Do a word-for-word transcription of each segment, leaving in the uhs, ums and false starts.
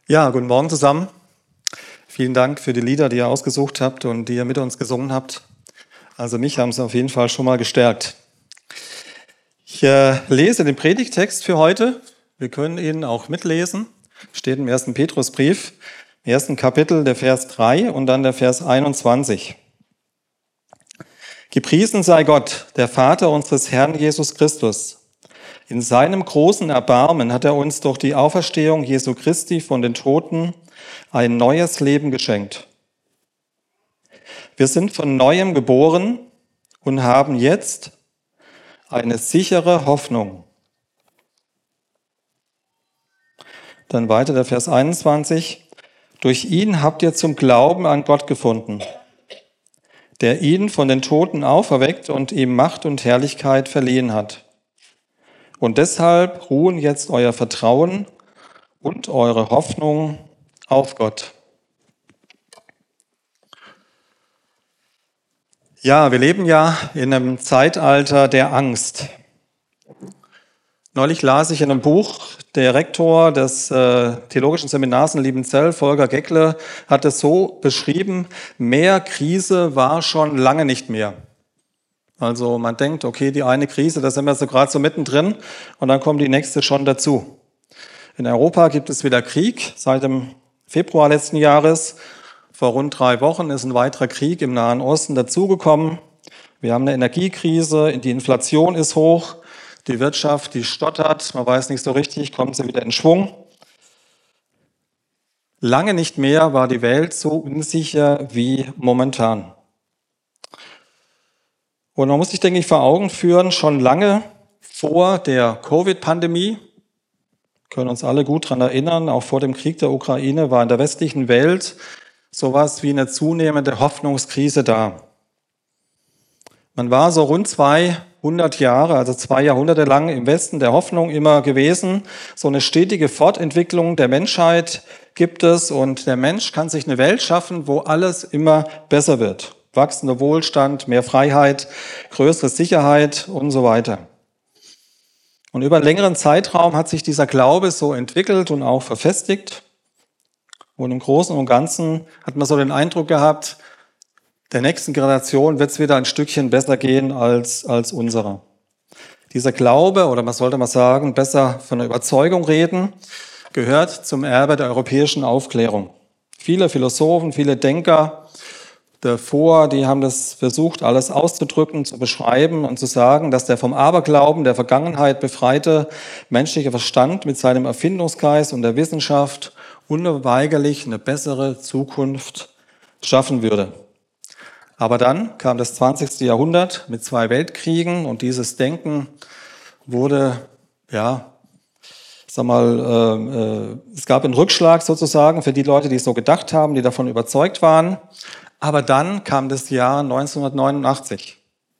Ja, guten Morgen zusammen. Vielen Dank für die Lieder, die ihr ausgesucht habt und die ihr mit uns gesungen habt. Also mich haben sie auf jeden Fall schon mal gestärkt. Ich äh, lese den Predigttext für heute. Wir können ihn auch mitlesen. Steht im ersten Petrusbrief, im ersten Kapitel, der Vers drei und dann der Vers einundzwanzig. Gepriesen sei Gott, der Vater unseres Herrn Jesus Christus. In seinem großen Erbarmen hat er uns durch die Auferstehung Jesu Christi von den Toten ein neues Leben geschenkt. Wir sind von Neuem geboren und haben jetzt eine sichere Hoffnung. Dann weiter der Vers einundzwanzig. Durch ihn habt ihr zum Glauben an Gott gefunden, der ihn von den Toten auferweckt und ihm Macht und Herrlichkeit verliehen hat. Und deshalb ruhen jetzt euer Vertrauen und eure Hoffnung auf Gott. Ja, wir leben ja in einem Zeitalter der Angst. Neulich las ich in einem Buch, der Rektor des äh, Theologischen Seminars in Liebenzell, Volker Geckle, hat es so beschrieben: Mehr Krise war schon lange nicht mehr. Also man denkt, okay, die eine Krise, da sind wir so gerade so mittendrin und dann kommt die nächste schon dazu. In Europa gibt es wieder Krieg seit dem Februar letzten Jahres. Vor rund drei Wochen ist ein weiterer Krieg im Nahen Osten dazugekommen. Wir haben eine Energiekrise, die Inflation ist hoch, die Wirtschaft, die stottert, man weiß nicht so richtig, kommt sie wieder in Schwung. Lange nicht mehr war die Welt so unsicher wie momentan. Und man muss sich, denke ich, vor Augen führen, schon lange vor der Covid-Pandemie, können uns alle gut daran erinnern, auch vor dem Krieg der Ukraine war in der westlichen Welt sowas wie eine zunehmende Hoffnungskrise da. Man war so rund zweihundert Jahre, also zwei Jahrhunderte lang im Westen der Hoffnung immer gewesen. So eine stetige Fortentwicklung der Menschheit gibt es und der Mensch kann sich eine Welt schaffen, wo alles immer besser wird. Wachsender Wohlstand, mehr Freiheit, größere Sicherheit und so weiter. Und über einen längeren Zeitraum hat sich dieser Glaube so entwickelt und auch verfestigt. Und im Großen und Ganzen hat man so den Eindruck gehabt, der nächsten Generation wird es wieder ein Stückchen besser gehen als, als unserer. Dieser Glaube, oder man sollte mal sagen, besser von der Überzeugung reden, gehört zum Erbe der europäischen Aufklärung. Viele Philosophen, viele Denker davor, die haben das versucht, alles auszudrücken, zu beschreiben und zu sagen, dass der vom Aberglauben der Vergangenheit befreite menschliche Verstand mit seinem Erfindungsgeist und der Wissenschaft unweigerlich eine bessere Zukunft schaffen würde. Aber dann kam das zwanzigste Jahrhundert mit zwei Weltkriegen und dieses Denken wurde, ja, sag mal, äh, äh, es gab einen Rückschlag sozusagen für die Leute, die so gedacht haben, die davon überzeugt waren. Aber dann kam das Jahr neunzehnhundertneunundachtzig.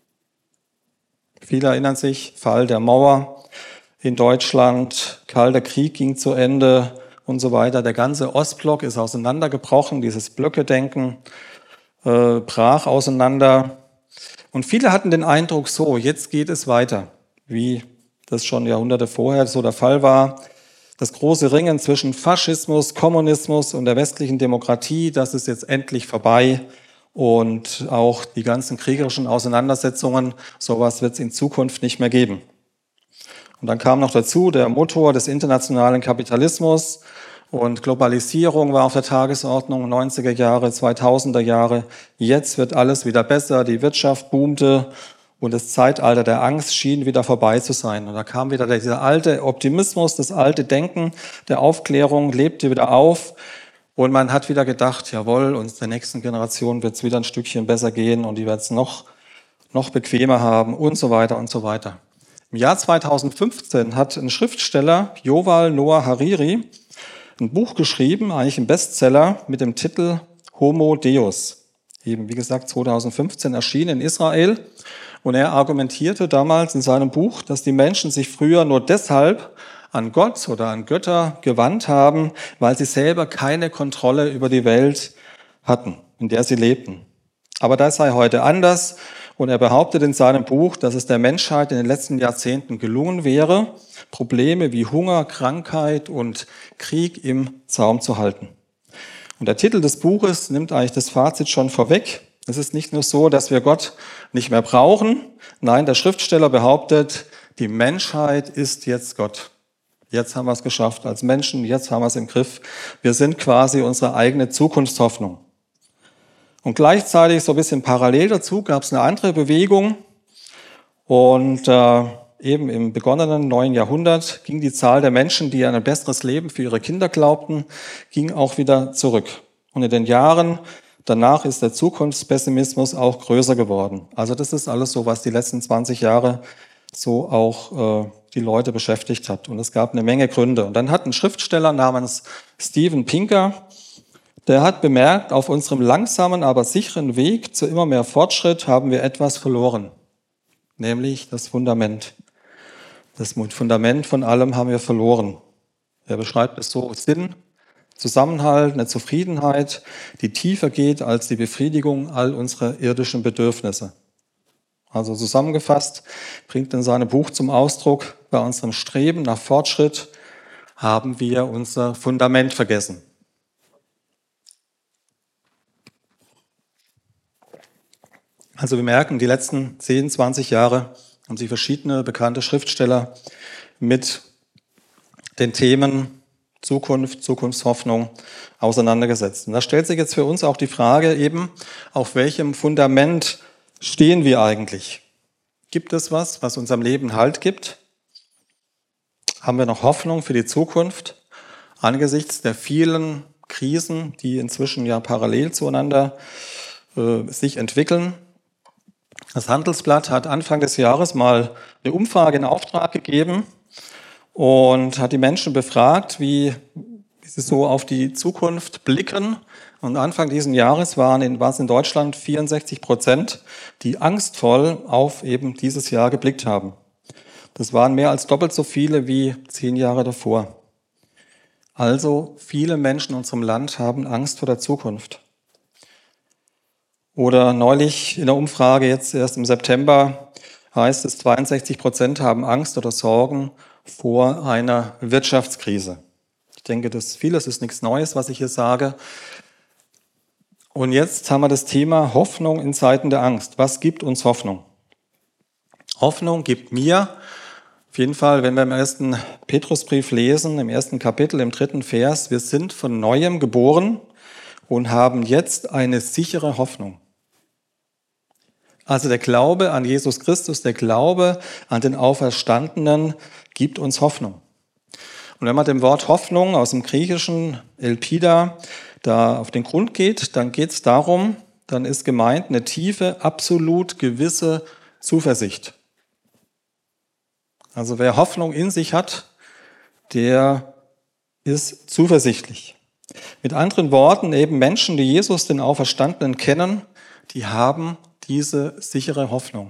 Viele erinnern sich, Fall der Mauer in Deutschland, Kalter Krieg ging zu Ende und so weiter. Der ganze Ostblock ist auseinandergebrochen, dieses Blöckedenken äh, brach auseinander. Und viele hatten den Eindruck, so, jetzt geht es weiter, wie das schon Jahrhunderte vorher so der Fall war. Das große Ringen zwischen Faschismus, Kommunismus und der westlichen Demokratie, das ist jetzt endlich vorbei. Und auch die ganzen kriegerischen Auseinandersetzungen, sowas wird es in Zukunft nicht mehr geben. Und dann kam noch dazu der Motor des internationalen Kapitalismus und Globalisierung war auf der Tagesordnung, neunziger Jahre, zweitausender Jahre. Jetzt wird alles wieder besser, die Wirtschaft boomte. Und das Zeitalter der Angst schien wieder vorbei zu sein. Und da kam wieder dieser alte Optimismus, das alte Denken der Aufklärung lebte wieder auf. Und man hat wieder gedacht, jawohl, uns der nächsten Generation wird es wieder ein Stückchen besser gehen und die wird es noch, noch bequemer haben und so weiter und so weiter. Im Jahr zweitausendfünfzehn hat ein Schriftsteller, Yuval Noah Harari, ein Buch geschrieben, eigentlich ein Bestseller mit dem Titel Homo Deus. Eben, wie gesagt, zweitausendfünfzehn erschienen in Israel. Und er argumentierte damals in seinem Buch, dass die Menschen sich früher nur deshalb an Gott oder an Götter gewandt haben, weil sie selber keine Kontrolle über die Welt hatten, in der sie lebten. Aber das sei heute anders Und er behauptet in seinem Buch, dass es der Menschheit in den letzten Jahrzehnten gelungen wäre, Probleme wie Hunger, Krankheit und Krieg im Zaum zu halten. Und der Titel des Buches nimmt eigentlich das Fazit schon vorweg. Es ist nicht nur so, dass wir Gott nicht mehr brauchen. Nein, der Schriftsteller behauptet, die Menschheit ist jetzt Gott. Jetzt haben wir es geschafft als Menschen, jetzt haben wir es im Griff. Wir sind quasi unsere eigene Zukunftshoffnung. Und gleichzeitig, so ein bisschen parallel dazu, gab es eine andere Bewegung. Und äh, eben im begonnenen neuen Jahrhundert ging die Zahl der Menschen, die an ein besseres Leben für ihre Kinder glaubten, ging auch wieder zurück. Und in den Jahren danach ist der Zukunftspessimismus auch größer geworden. Also das ist alles so, was die letzten zwanzig Jahre so auch äh, die Leute beschäftigt hat. Und es gab eine Menge Gründe. Und dann hat ein Schriftsteller namens Steven Pinker, der hat bemerkt, auf unserem langsamen, aber sicheren Weg zu immer mehr Fortschritt haben wir etwas verloren, nämlich das Fundament. Das Fundament von allem haben wir verloren. Er beschreibt es so: Sinn, Zusammenhalt, eine Zufriedenheit, die tiefer geht als die Befriedigung all unserer irdischen Bedürfnisse. Also zusammengefasst bringt in seinem Buch zum Ausdruck, bei unserem Streben nach Fortschritt haben wir unser Fundament vergessen. Also wir merken, die letzten zehn, zwanzig Jahre haben sich verschiedene bekannte Schriftsteller mit den Themen Zukunft, Zukunftshoffnung auseinandergesetzt. Und da stellt sich jetzt für uns auch die Frage eben, auf welchem Fundament stehen wir eigentlich? Gibt es was, was unserem Leben Halt gibt? Haben wir noch Hoffnung für die Zukunft angesichts der vielen Krisen, die inzwischen ja parallel zueinander äh, sich entwickeln? Das Handelsblatt hat Anfang des Jahres mal eine Umfrage in Auftrag gegeben und hat die Menschen befragt, wie, wie sie so auf die Zukunft blicken. Und Anfang dieses Jahres waren in, war es in Deutschland vierundsechzig Prozent, die angstvoll auf eben dieses Jahr geblickt haben. Das waren mehr als doppelt so viele wie zehn Jahre davor. Also viele Menschen in unserem Land haben Angst vor der Zukunft. Oder neulich in der Umfrage, jetzt erst im September, heißt es, zweiundsechzig Prozent haben Angst oder Sorgen vor einer Wirtschaftskrise. Ich denke, das vieles ist nichts Neues, was ich hier sage. Und jetzt haben wir das Thema Hoffnung in Zeiten der Angst. Was gibt uns Hoffnung? Hoffnung gibt mir, auf jeden Fall, wenn wir im ersten Petrusbrief lesen, im ersten Kapitel, im dritten Vers, wir sind von Neuem geboren und haben jetzt eine sichere Hoffnung. Also der Glaube an Jesus Christus, der Glaube an den Auferstandenen gibt uns Hoffnung. Und wenn man dem Wort Hoffnung aus dem Griechischen Elpida da auf den Grund geht, dann geht es darum, dann ist gemeint eine tiefe, absolut gewisse Zuversicht. Also wer Hoffnung in sich hat, der ist zuversichtlich. Mit anderen Worten, eben Menschen, die Jesus, den Auferstandenen, kennen, die haben diese sichere Hoffnung.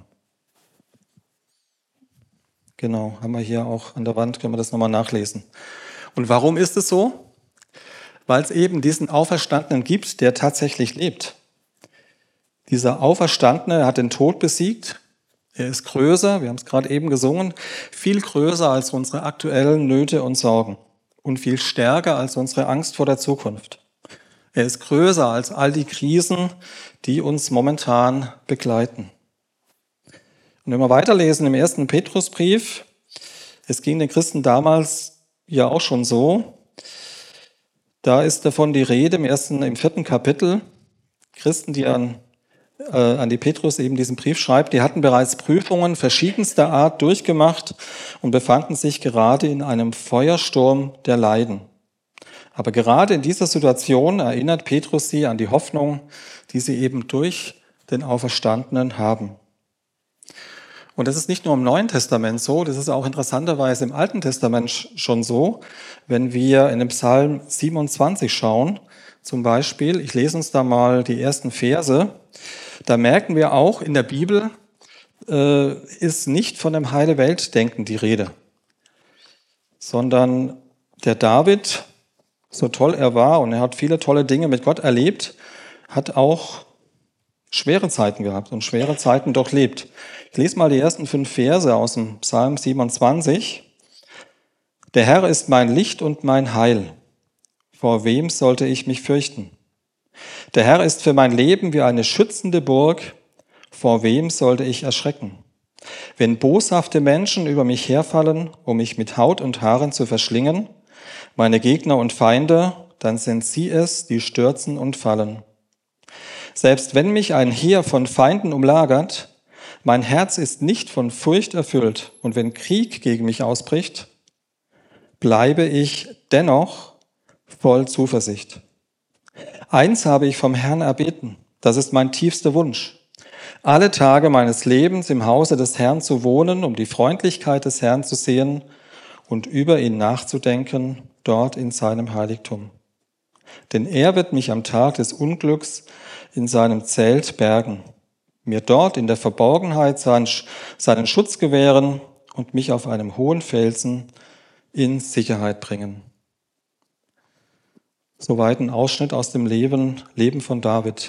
Genau, haben wir hier auch an der Wand, können wir das nochmal nachlesen. Und warum ist es so? Weil es eben diesen Auferstandenen gibt, der tatsächlich lebt. Dieser Auferstandene hat den Tod besiegt. Er ist größer, wir haben es gerade eben gesungen, viel größer als unsere aktuellen Nöte und Sorgen und viel stärker als unsere Angst vor der Zukunft. Er ist größer als all die Krisen, die uns momentan begleiten. Und wenn wir weiterlesen im ersten Petrusbrief, es ging den Christen damals ja auch schon so, da ist davon die Rede im ersten, im vierten Kapitel. Christen, die an, äh, an die Petrus eben diesen Brief schreibt, die hatten bereits Prüfungen verschiedenster Art durchgemacht und befanden sich gerade in einem Feuersturm der Leiden. Aber gerade in dieser Situation erinnert Petrus sie an die Hoffnung, die sie eben durch den Auferstandenen haben. Und das ist nicht nur im Neuen Testament so, das ist auch interessanterweise im Alten Testament schon so. Wenn wir in den Psalm siebenundzwanzig schauen, zum Beispiel, ich lese uns da mal die ersten Verse, da merken wir auch, in der Bibel äh, ist nicht von dem Heile-Welt-Denken die Rede, sondern der David, so toll er war und er hat viele tolle Dinge mit Gott erlebt, hat auch schwere Zeiten gehabt und schwere Zeiten durchlebt. Ich lese mal die ersten fünf Verse aus dem Psalm siebenundzwanzig. Der Herr ist mein Licht und mein Heil. Vor wem sollte ich mich fürchten? Der Herr ist für mein Leben wie eine schützende Burg. Vor wem sollte ich erschrecken? Wenn boshafte Menschen über mich herfallen, um mich mit Haut und Haaren zu verschlingen, meine Gegner und Feinde, dann sind sie es, die stürzen und fallen. Selbst wenn mich ein Heer von Feinden umlagert, mein Herz ist nicht von Furcht erfüllt. Und wenn Krieg gegen mich ausbricht, bleibe ich dennoch voll Zuversicht. Eins habe ich vom Herrn erbeten, das ist mein tiefster Wunsch, alle Tage meines Lebens im Hause des Herrn zu wohnen, um die Freundlichkeit des Herrn zu sehen und über ihn nachzudenken, dort in seinem Heiligtum. Denn er wird mich am Tag des Unglücks in seinem Zelt bergen, mir dort in der Verborgenheit seinen, seinen Schutz gewähren und mich auf einem hohen Felsen in Sicherheit bringen. Soweit ein Ausschnitt aus dem Leben, Leben von David.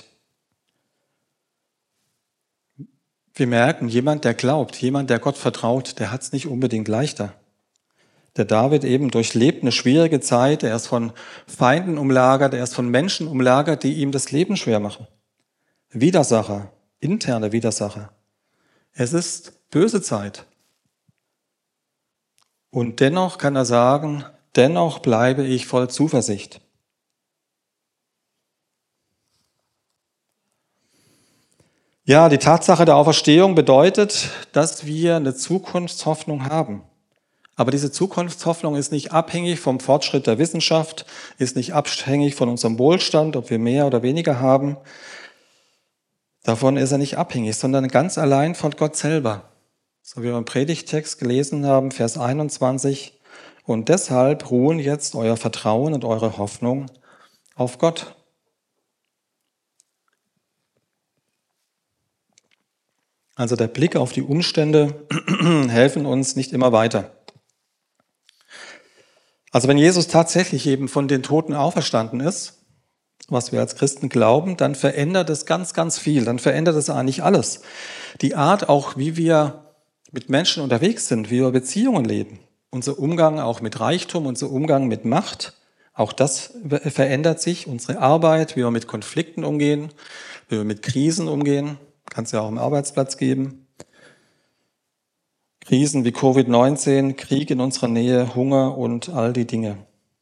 Wir merken, jemand, der glaubt, jemand, der Gott vertraut, der hat es nicht unbedingt leichter. Der David eben durchlebt eine schwierige Zeit, er ist von Feinden umlagert, er ist von Menschen umlagert, die ihm das Leben schwer machen. Widersacher, interne Widersacher. Es ist böse Zeit. Und dennoch kann er sagen, dennoch bleibe ich voll Zuversicht. Ja, die Tatsache der Auferstehung bedeutet, dass wir eine Zukunftshoffnung haben. Aber diese Zukunftshoffnung ist nicht abhängig vom Fortschritt der Wissenschaft, ist nicht abhängig von unserem Wohlstand, ob wir mehr oder weniger haben. Davon ist er nicht abhängig, sondern ganz allein von Gott selber. So wie wir im Predigttext gelesen haben, Vers einundzwanzig. Und deshalb ruhen jetzt euer Vertrauen und eure Hoffnung auf Gott. Also der Blick auf die Umstände helfen uns nicht immer weiter. Also wenn Jesus tatsächlich eben von den Toten auferstanden ist, was wir als Christen glauben, dann verändert es ganz, ganz viel. Dann verändert es eigentlich alles. Die Art auch, wie wir mit Menschen unterwegs sind, wie wir Beziehungen leben, unser Umgang auch mit Reichtum, unser Umgang mit Macht, auch das verändert sich. Unsere Arbeit, wie wir mit Konflikten umgehen, wie wir mit Krisen umgehen. Kann es ja auch im Arbeitsplatz geben. Krisen wie Covid neunzehn, Krieg in unserer Nähe, Hunger und all die Dinge.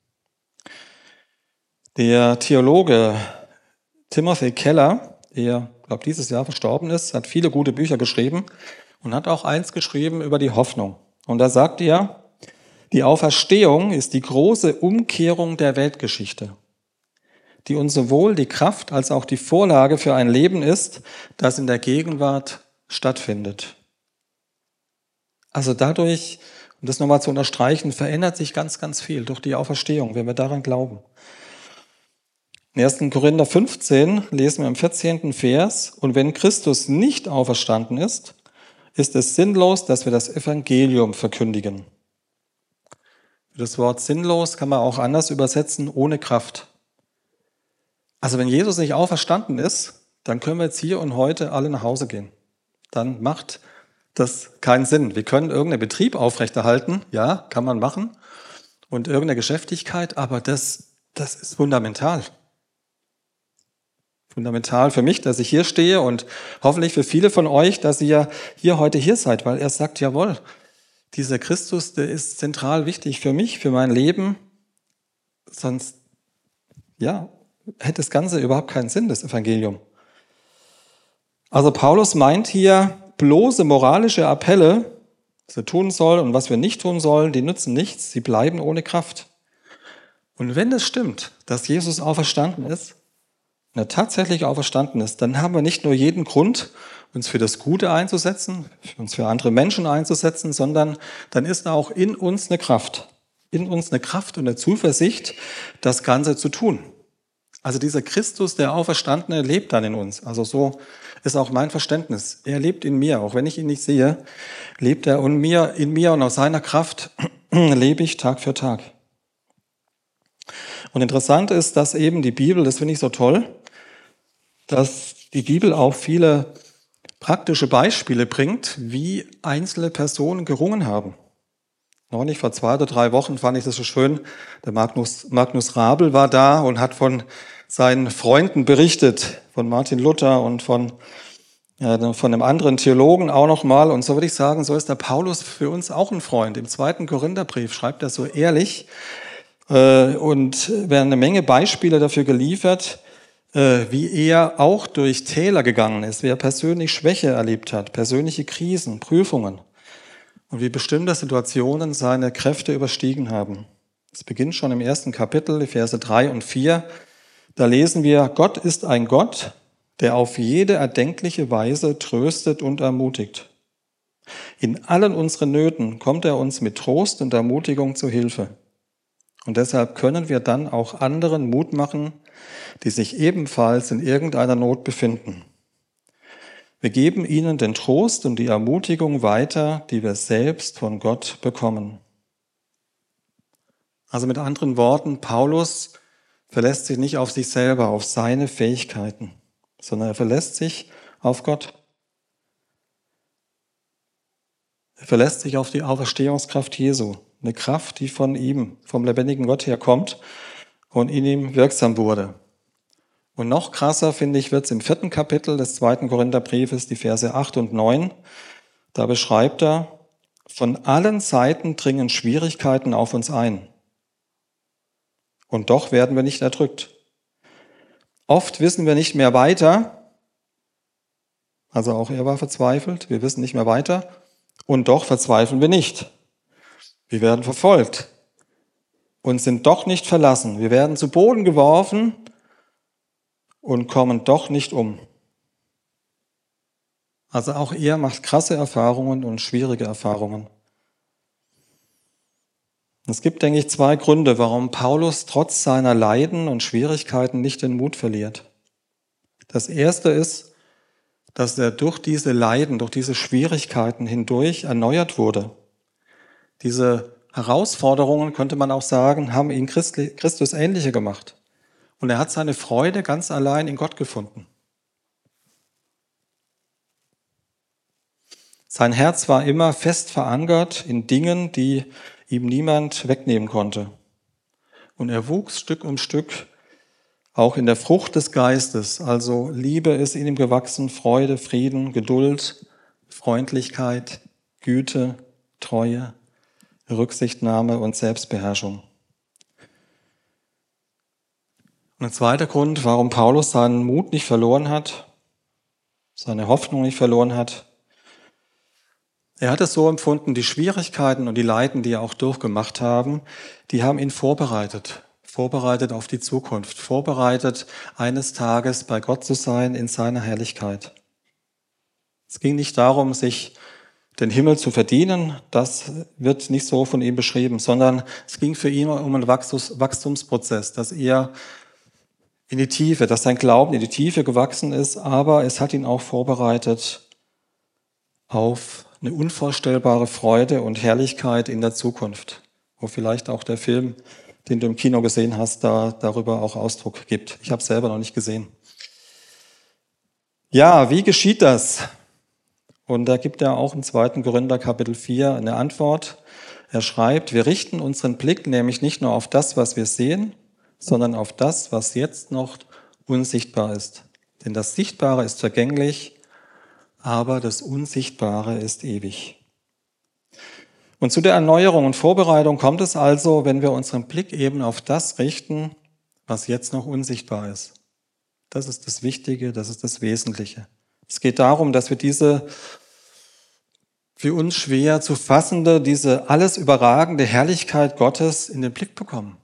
Der Theologe Timothy Keller, der, glaube ich, dieses Jahr verstorben ist, hat viele gute Bücher geschrieben und hat auch eins geschrieben über die Hoffnung. Und da sagt er, die Auferstehung ist die große Umkehrung der Weltgeschichte, die uns sowohl die Kraft als auch die Vorlage für ein Leben ist, das in der Gegenwart stattfindet. Also dadurch, um das nochmal zu unterstreichen, verändert sich ganz, ganz viel durch die Auferstehung, wenn wir daran glauben. In ersten Korinther fünfzehn lesen wir im vierzehnten Vers, und wenn Christus nicht auferstanden ist, ist es sinnlos, dass wir das Evangelium verkündigen. Das Wort sinnlos kann man auch anders übersetzen, ohne Kraft. Also wenn Jesus nicht auferstanden ist, dann können wir jetzt hier und heute alle nach Hause gehen. Dann macht das keinen Sinn. Wir können irgendeinen Betrieb aufrechterhalten, ja, kann man machen, und irgendeine Geschäftigkeit, aber das, das ist fundamental. Fundamental für mich, dass ich hier stehe und hoffentlich für viele von euch, dass ihr hier heute hier seid, weil er sagt, jawohl, dieser Christus, der ist zentral wichtig für mich, für mein Leben, sonst, ja, hätte das Ganze überhaupt keinen Sinn, das Evangelium. Also Paulus meint hier, bloße moralische Appelle, was wir tun sollen und was wir nicht tun sollen, die nützen nichts, sie bleiben ohne Kraft. Und wenn es stimmt, dass Jesus auferstanden ist, wenn er tatsächlich auferstanden ist, dann haben wir nicht nur jeden Grund, uns für das Gute einzusetzen, uns für andere Menschen einzusetzen, sondern dann ist auch in uns eine Kraft, in uns eine Kraft und eine Zuversicht, das Ganze zu tun. Also dieser Christus, der Auferstandene, lebt dann in uns. Also so ist auch mein Verständnis. Er lebt in mir, auch wenn ich ihn nicht sehe, lebt er in mir, in mir und aus seiner Kraft lebe ich Tag für Tag. Und interessant ist, dass eben die Bibel, das finde ich so toll, dass die Bibel auch viele praktische Beispiele bringt, wie einzelne Personen gerungen haben. Neulich, vor zwei oder drei Wochen, fand ich das so schön. Der Magnus, Magnus Rabel war da und hat von seinen Freunden berichtet, von Martin Luther und von, ja, von einem anderen Theologen auch nochmal. Und so würde ich sagen, so ist der Paulus für uns auch ein Freund. Im zweiten Korintherbrief schreibt er so ehrlich äh, und werden eine Menge Beispiele dafür geliefert, äh, wie er auch durch Täler gegangen ist, wie er persönlich Schwäche erlebt hat, persönliche Krisen, Prüfungen. Und wie bestimmte Situationen seine Kräfte überstiegen haben. Es beginnt schon im ersten Kapitel, die Verse drei und vier. Da lesen wir, Gott ist ein Gott, der auf jede erdenkliche Weise tröstet und ermutigt. In allen unseren Nöten kommt er uns mit Trost und Ermutigung zu Hilfe. Und deshalb können wir dann auch anderen Mut machen, die sich ebenfalls in irgendeiner Not befinden. Wir geben ihnen den Trost und die Ermutigung weiter, die wir selbst von Gott bekommen. Also mit anderen Worten, Paulus verlässt sich nicht auf sich selber, auf seine Fähigkeiten, sondern er verlässt sich auf Gott. Er verlässt sich auf die Auferstehungskraft Jesu, eine Kraft, die von ihm, vom lebendigen Gott herkommt und in ihm wirksam wurde. Und noch krasser, finde ich, wird es im vierten Kapitel des zweiten Korintherbriefes, die Verse acht und neun. Da beschreibt er, von allen Seiten dringen Schwierigkeiten auf uns ein. Und doch werden wir nicht erdrückt. Oft wissen wir nicht mehr weiter. Also auch er war verzweifelt. Wir wissen nicht mehr weiter. Und doch verzweifeln wir nicht. Wir werden verfolgt und sind doch nicht verlassen. Wir werden zu Boden geworfen und kommen doch nicht um. Also auch er macht krasse Erfahrungen und schwierige Erfahrungen. Es gibt, denke ich, zwei Gründe, warum Paulus trotz seiner Leiden und Schwierigkeiten nicht den Mut verliert. Das erste ist, dass er durch diese Leiden, durch diese Schwierigkeiten hindurch erneuert wurde. Diese Herausforderungen, könnte man auch sagen, haben ihn Christus ähnlicher gemacht. Und er hat seine Freude ganz allein in Gott gefunden. Sein Herz war immer fest verankert in Dingen, die ihm niemand wegnehmen konnte. Und er wuchs Stück um Stück auch in der Frucht des Geistes. Also Liebe ist in ihm gewachsen, Freude, Frieden, Geduld, Freundlichkeit, Güte, Treue, Rücksichtnahme und Selbstbeherrschung. Und ein zweiter Grund, warum Paulus seinen Mut nicht verloren hat, seine Hoffnung nicht verloren hat. Er hat es so empfunden, die Schwierigkeiten und die Leiden, die er auch durchgemacht haben, die haben ihn vorbereitet. Vorbereitet auf die Zukunft. Vorbereitet, eines Tages bei Gott zu sein in seiner Herrlichkeit. Es ging nicht darum, sich den Himmel zu verdienen, das wird nicht so von ihm beschrieben, sondern es ging für ihn um einen Wachstumsprozess, dass er in die Tiefe, dass sein Glauben in die Tiefe gewachsen ist, aber es hat ihn auch vorbereitet auf eine unvorstellbare Freude und Herrlichkeit in der Zukunft, wo vielleicht auch der Film, den du im Kino gesehen hast, da darüber auch Ausdruck gibt. Ich habe es selber noch nicht gesehen. Ja, wie geschieht das? Und da gibt er auch im zweiten Korinther Kapitel vier eine Antwort. Er schreibt, wir richten unseren Blick nämlich nicht nur auf das, was wir sehen, sondern auf das, was jetzt noch unsichtbar ist. Denn das Sichtbare ist vergänglich, aber das Unsichtbare ist ewig. Und zu der Erneuerung und Vorbereitung kommt es also, wenn wir unseren Blick eben auf das richten, was jetzt noch unsichtbar ist. Das ist das Wichtige, das ist das Wesentliche. Es geht darum, dass wir diese für uns schwer zu fassende, diese alles überragende Herrlichkeit Gottes in den Blick bekommen.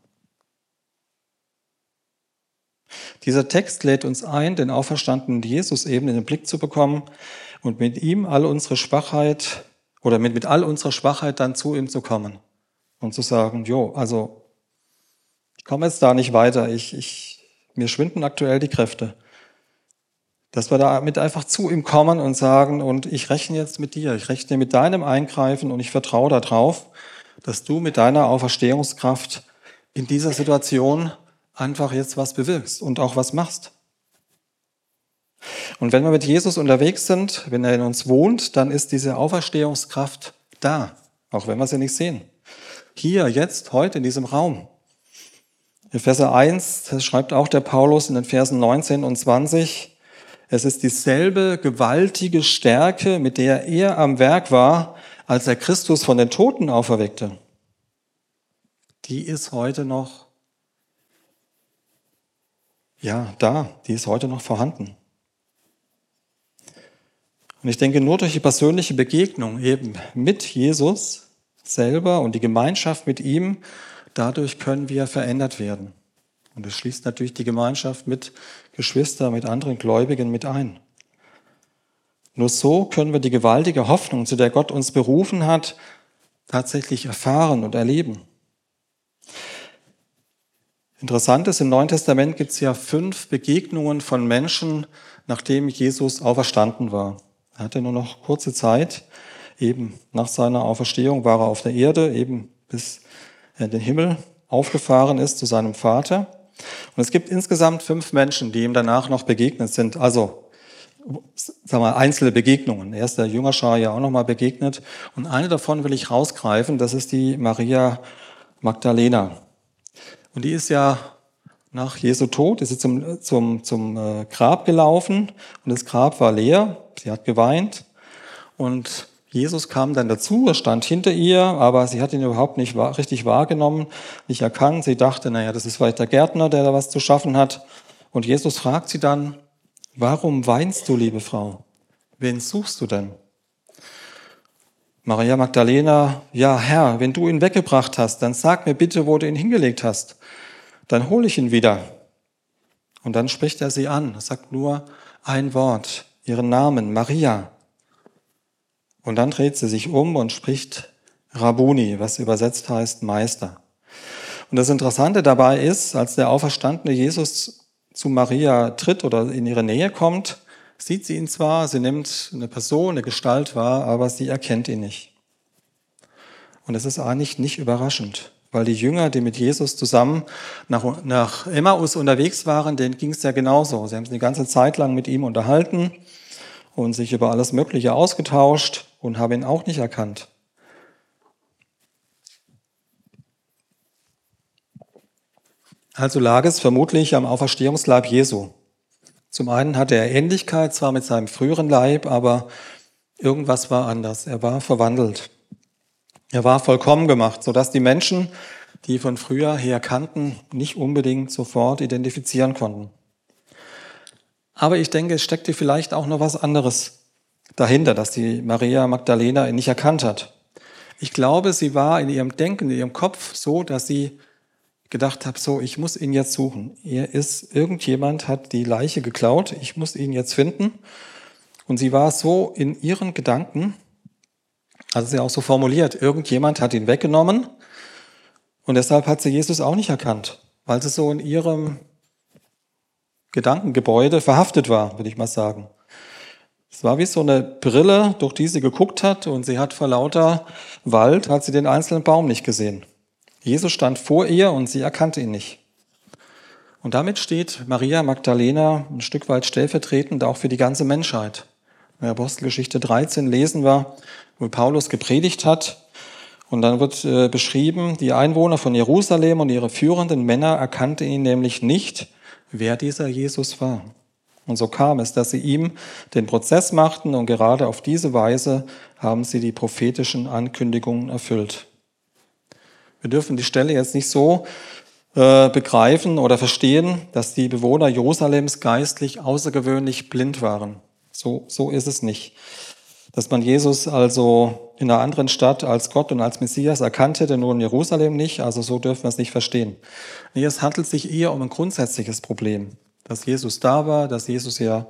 Dieser Text lädt uns ein, den auferstandenen Jesus eben in den Blick zu bekommen und mit ihm all unsere Schwachheit oder mit, mit all unserer Schwachheit dann zu ihm zu kommen und zu sagen, jo, also ich komme jetzt da nicht weiter, ich, ich, mir schwinden aktuell die Kräfte. Dass wir damit einfach zu ihm kommen und sagen, und ich rechne jetzt mit dir, ich rechne mit deinem Eingreifen und ich vertraue darauf, dass du mit deiner Auferstehungskraft in dieser Situation einfach jetzt was bewirkst und auch was machst. Und wenn wir mit Jesus unterwegs sind, wenn er in uns wohnt, dann ist diese Auferstehungskraft da, auch wenn wir sie nicht sehen. Hier, jetzt, heute in diesem Raum. Epheser eins, das schreibt auch der Paulus in den Versen neunzehn und zwanzig, es ist dieselbe gewaltige Stärke, mit der er am Werk war, als er Christus von den Toten auferweckte. Die ist heute noch, ja, da, die ist heute noch vorhanden. Und ich denke, nur durch die persönliche Begegnung eben mit Jesus selber und die Gemeinschaft mit ihm, dadurch können wir verändert werden. Und das schließt natürlich die Gemeinschaft mit Geschwistern, mit anderen Gläubigen mit ein. Nur so können wir die gewaltige Hoffnung, zu der Gott uns berufen hat, tatsächlich erfahren und erleben. Interessant ist, im Neuen Testament gibt es ja fünf Begegnungen von Menschen, nachdem Jesus auferstanden war. Er hatte nur noch kurze Zeit, eben nach seiner Auferstehung war er auf der Erde, eben bis er in den Himmel aufgefahren ist zu seinem Vater. Und es gibt insgesamt fünf Menschen, die ihm danach noch begegnet sind, also sagen wir, einzelne Begegnungen. Er ist der Jüngerschar ja auch nochmal begegnet. Und eine davon will ich rausgreifen, das ist die Maria Magdalena. Und die ist ja nach Jesu Tod, ist sie zum, zum, zum Grab gelaufen und das Grab war leer. Sie hat geweint und Jesus kam dann dazu, er stand hinter ihr, aber sie hat ihn überhaupt nicht richtig wahrgenommen, nicht erkannt. Sie dachte, naja, das ist vielleicht der Gärtner, der da was zu schaffen hat. Und Jesus fragt sie dann, warum weinst du, liebe Frau? Wen suchst du denn? Maria Magdalena, ja Herr, wenn du ihn weggebracht hast, dann sag mir bitte, wo du ihn hingelegt hast. Dann hole ich ihn wieder. Und dann spricht er sie an, er sagt nur ein Wort, ihren Namen, Maria. Und dann dreht sie sich um und spricht Rabbuni, was übersetzt heißt Meister. Und das Interessante dabei ist, als der auferstandene Jesus zu Maria tritt oder in ihre Nähe kommt, sieht sie ihn zwar, sie nimmt eine Person, eine Gestalt wahr, aber sie erkennt ihn nicht. Und das ist eigentlich nicht überraschend, weil die Jünger, die mit Jesus zusammen nach, nach Emmaus unterwegs waren, denen ging es ja genauso. Sie haben sich eine ganze Zeit lang mit ihm unterhalten und sich über alles Mögliche ausgetauscht und haben ihn auch nicht erkannt. Also lag es vermutlich am Auferstehungsleib Jesu. Zum einen hatte er Ähnlichkeit zwar mit seinem früheren Leib, aber irgendwas war anders. Er war verwandelt. Er war vollkommen gemacht, sodass die Menschen, die von früher her kannten, nicht unbedingt sofort identifizieren konnten. Aber ich denke, es steckte vielleicht auch noch was anderes dahinter, dass die Maria Magdalena ihn nicht erkannt hat. Ich glaube, sie war in ihrem Denken, in ihrem Kopf so, dass sie gedacht hat, so, ich muss ihn jetzt suchen. Er ist, irgendjemand hat die Leiche geklaut, ich muss ihn jetzt finden. Und sie war so in ihren Gedanken, also sie auch so formuliert, irgendjemand hat ihn weggenommen und deshalb hat sie Jesus auch nicht erkannt, weil sie so in ihrem Gedankengebäude verhaftet war, würde ich mal sagen. Es war wie so eine Brille, durch die sie geguckt hat und sie hat vor lauter Wald, hat sie den einzelnen Baum nicht gesehen. Jesus stand vor ihr und sie erkannte ihn nicht. Und damit steht Maria Magdalena ein Stück weit stellvertretend auch für die ganze Menschheit. In der Apostelgeschichte dreizehn lesen wir, wo Paulus gepredigt hat. Und dann wird äh, beschrieben, die Einwohner von Jerusalem und ihre führenden Männer erkannten ihn nämlich nicht, wer dieser Jesus war. Und so kam es, dass sie ihm den Prozess machten und gerade auf diese Weise haben sie die prophetischen Ankündigungen erfüllt. Wir dürfen die Stelle jetzt nicht so äh, begreifen oder verstehen, dass die Bewohner Jerusalems geistlich außergewöhnlich blind waren. So, so ist es nicht. Dass man Jesus also in einer anderen Stadt als Gott und als Messias erkannt hätte, nur in Jerusalem nicht, also so dürfen wir es nicht verstehen. Nee, es handelt sich eher um ein grundsätzliches Problem, dass Jesus da war, dass Jesus ja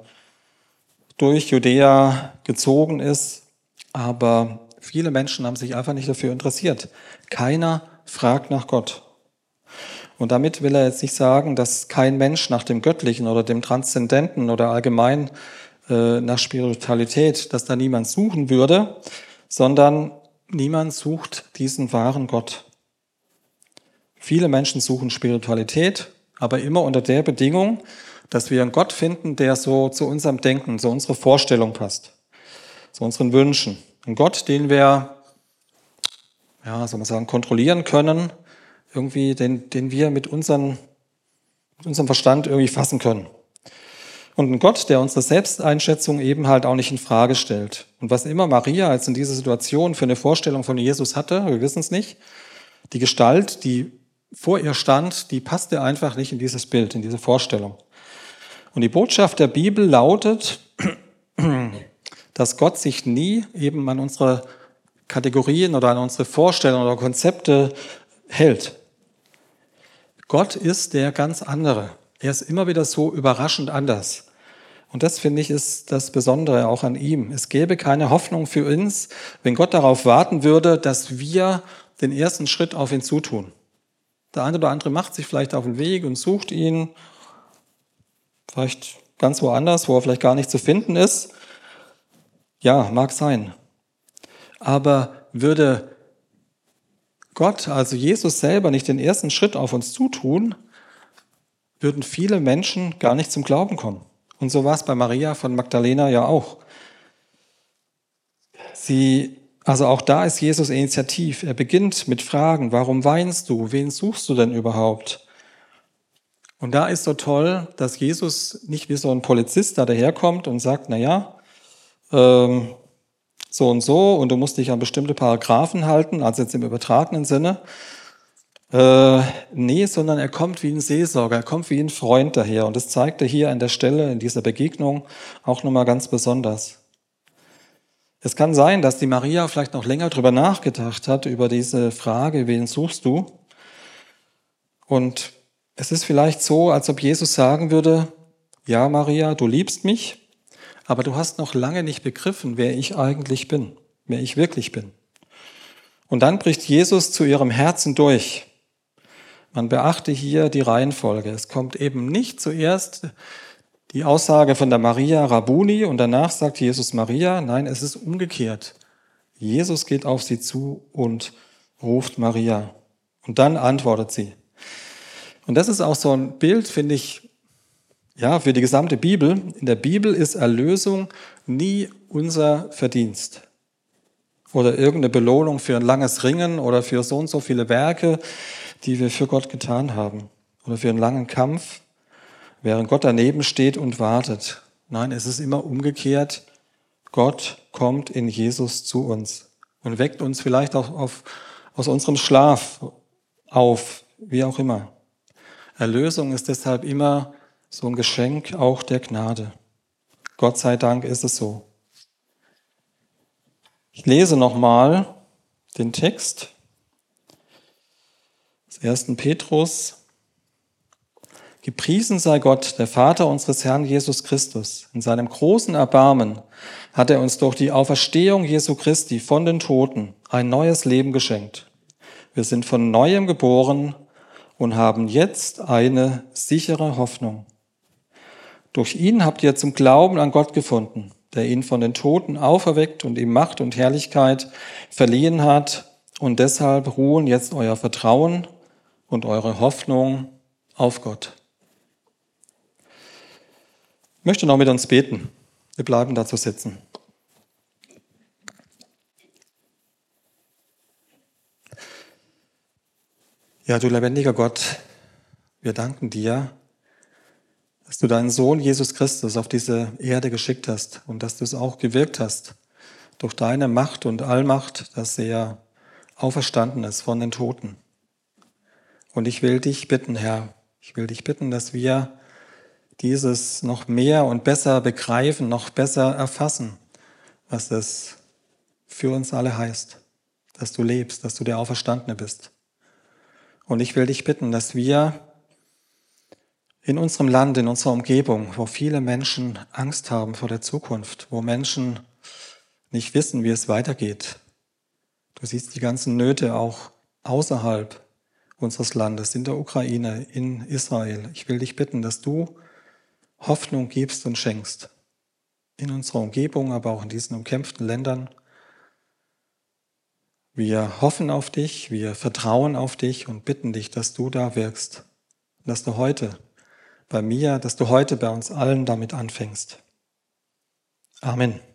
durch Judäa gezogen ist, aber viele Menschen haben sich einfach nicht dafür interessiert. Keiner fragt nach Gott. Und damit will er jetzt nicht sagen, dass kein Mensch nach dem Göttlichen oder dem Transzendenten oder allgemein äh, nach Spiritualität, dass da niemand suchen würde, sondern niemand sucht diesen wahren Gott. Viele Menschen suchen Spiritualität, aber immer unter der Bedingung, dass wir einen Gott finden, der so zu unserem Denken, zu unserer Vorstellung passt, zu unseren Wünschen. Ein Gott, den wir, ja, soll man sagen, kontrollieren können, irgendwie, den, den wir mit, unseren, mit unserem Verstand irgendwie fassen können. Und ein Gott, der unsere Selbsteinschätzung eben halt auch nicht in Frage stellt. Und was immer Maria jetzt in dieser Situation für eine Vorstellung von Jesus hatte, wir wissen es nicht, die Gestalt, die vor ihr stand, die passte einfach nicht in dieses Bild, in diese Vorstellung. Und die Botschaft der Bibel lautet, dass Gott sich nie eben an unsere Kategorien oder an unsere Vorstellungen oder Konzepte hält. Gott ist der ganz andere. Er ist immer wieder so überraschend anders. Und das, finde ich, ist das Besondere auch an ihm. Es gäbe keine Hoffnung für uns, wenn Gott darauf warten würde, dass wir den ersten Schritt auf ihn zutun. Der eine oder andere macht sich vielleicht auf den Weg und sucht ihn, vielleicht ganz woanders, wo er vielleicht gar nicht zu finden ist. Ja, mag sein. Aber würde Gott, also Jesus selber, nicht den ersten Schritt auf uns zutun, würden viele Menschen gar nicht zum Glauben kommen. Und so war es bei Maria von Magdalena ja auch. Sie, also auch da ist Jesus initiativ. Er beginnt mit Fragen, warum weinst du? Wen suchst du denn überhaupt? Und da ist so toll, dass Jesus nicht wie so ein Polizist da daherkommt und sagt, na ja, ähm, so und so, und du musst dich an bestimmte Paragraphen halten, also jetzt im übertragenen Sinne. Äh, nee, sondern er kommt wie ein Seelsorger, er kommt wie ein Freund daher. Und das zeigt er hier an der Stelle, in dieser Begegnung, auch nochmal ganz besonders. Es kann sein, dass die Maria vielleicht noch länger drüber nachgedacht hat, über diese Frage, wen suchst du? Und es ist vielleicht so, als ob Jesus sagen würde, ja Maria, du liebst mich, aber du hast noch lange nicht begriffen, wer ich eigentlich bin, wer ich wirklich bin. Und dann bricht Jesus zu ihrem Herzen durch. Man beachte hier die Reihenfolge. Es kommt eben nicht zuerst die Aussage von der Maria Rabuni und danach sagt Jesus Maria. Nein, es ist umgekehrt. Jesus geht auf sie zu und ruft Maria. Und dann antwortet sie. Und das ist auch so ein Bild, finde ich, ja, für die gesamte Bibel. In der Bibel ist Erlösung nie unser Verdienst oder irgendeine Belohnung für ein langes Ringen oder für so und so viele Werke, die wir für Gott getan haben oder für einen langen Kampf, während Gott daneben steht und wartet. Nein, es ist immer umgekehrt. Gott kommt in Jesus zu uns und weckt uns vielleicht auch auf, aus unserem Schlaf auf, wie auch immer. Erlösung ist deshalb immer so ein Geschenk auch der Gnade. Gott sei Dank ist es so. Ich lese nochmal den Text des ersten Petrus. Gepriesen sei Gott, der Vater unseres Herrn Jesus Christus. In seinem großen Erbarmen hat er uns durch die Auferstehung Jesu Christi von den Toten ein neues Leben geschenkt. Wir sind von Neuem geboren und haben jetzt eine sichere Hoffnung. Durch ihn habt ihr zum Glauben an Gott gefunden, der ihn von den Toten auferweckt und ihm Macht und Herrlichkeit verliehen hat. Und deshalb ruhen jetzt euer Vertrauen und eure Hoffnung auf Gott. Ich möchte noch mit uns beten. Wir bleiben dazu sitzen. Ja, du lebendiger Gott, wir danken dir, dass du deinen Sohn Jesus Christus auf diese Erde geschickt hast und dass du es auch gewirkt hast durch deine Macht und Allmacht, dass er auferstanden ist von den Toten. Und ich will dich bitten, Herr, ich will dich bitten, dass wir dieses noch mehr und besser begreifen, noch besser erfassen, was es für uns alle heißt, dass du lebst, dass du der Auferstandene bist. Und ich will dich bitten, dass wir in unserem Land, in unserer Umgebung, wo viele Menschen Angst haben vor der Zukunft, wo Menschen nicht wissen, wie es weitergeht. Du siehst die ganzen Nöte auch außerhalb unseres Landes, in der Ukraine, in Israel. Ich will dich bitten, dass du Hoffnung gibst und schenkst. In unserer Umgebung, aber auch in diesen umkämpften Ländern. Wir hoffen auf dich, wir vertrauen auf dich und bitten dich, dass du da wirkst. Dass du heute bei mir, dass du heute bei uns allen damit anfängst. Amen.